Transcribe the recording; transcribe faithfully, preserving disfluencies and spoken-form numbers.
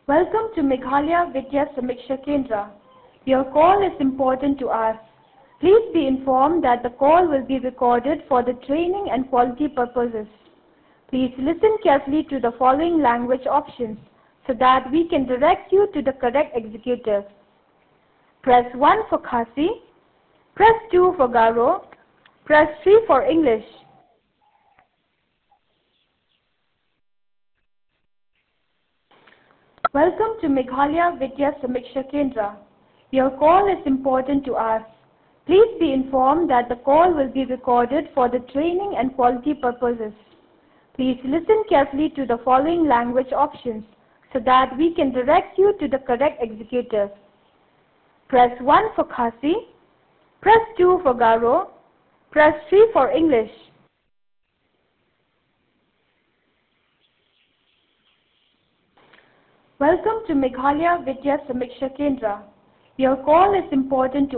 Welcome to Meghalaya Vidya Samiksha Kendra. Your call is important to us. Please be informed that the call will be recorded for the training and quality purposes. Please listen carefully to the following language options so that we can direct you to the correct executive. Press one for Khasi, press two for Garo, press three for English. Welcome to Meghalaya Vidya Samiksha Kendra. Your call is important to us. Please be informed that the call will be recorded for the training and quality purposes. Please listen carefully to the following language options so that we can direct you to the correct executive. Press one for Khasi, press two for Garo, press three for English. Welcome to Meghalaya Vidya Samiksha Kendra. Your call is important to